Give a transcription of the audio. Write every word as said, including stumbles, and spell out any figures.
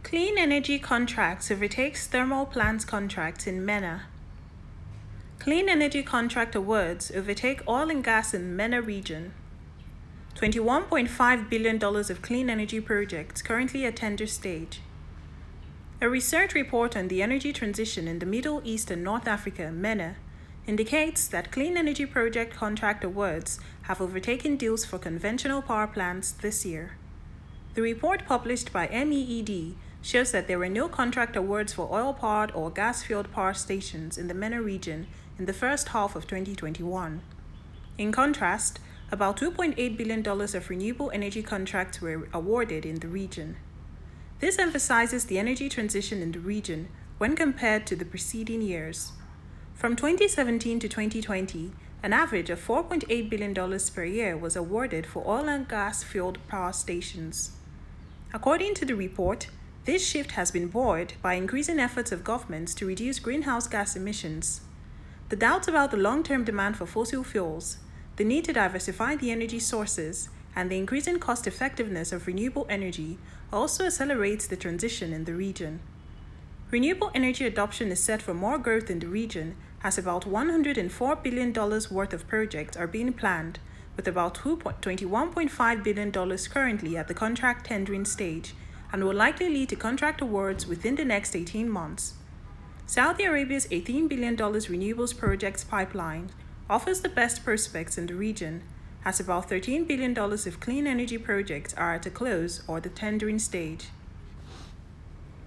Clean energy contracts overtakes thermal plants contracts in MENA. Clean energy contract awards overtake oil and gas in MENA region. twenty-one point five billion dollars of clean energy projects currently at tender stage. A research report on the energy transition in the Middle East and North Africa, MENA, indicates that clean energy project contract awards have overtaken deals for conventional power plants this year. The report published by M E E D shows that there were no contract awards for oil-powered or gas-fueled power stations in the MENA region in the first half of twenty twenty-one. In contrast, about two point eight billion dollars of renewable energy contracts were awarded in the region. This emphasizes the energy transition in the region when compared to the preceding years. From twenty seventeen to twenty twenty, an average of four point eight billion dollars per year was awarded for oil and gas-fueled power stations. According to the report, this shift has been buoyed by increasing efforts of governments to reduce greenhouse gas emissions. The doubts about the long-term demand for fossil fuels, the need to diversify the energy sources, and the increasing cost-effectiveness of renewable energy also accelerates the transition in the region. Renewable energy adoption is set for more growth in the region as about one hundred four billion dollars worth of projects are being planned, with about twenty-one point five billion dollars currently at the contract tendering stage, and will likely lead to contract awards within the next eighteen months. Saudi Arabia's eighteen billion dollars renewables projects pipeline offers the best prospects in the region, as about thirteen billion dollars of clean energy projects are at a close or the tendering stage.